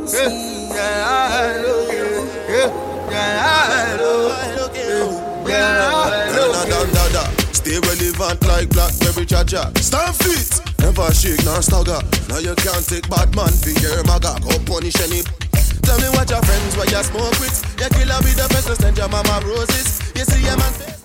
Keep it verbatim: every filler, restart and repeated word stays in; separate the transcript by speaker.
Speaker 1: Stay relevant like Blackberry Jaja. Stand fit, never shake nor stagger. Now you can't take bad man for your maga. Go punish any. Tell me what your friends, what you smoke with. You kill her with the best, send your mama roses. You see your man face.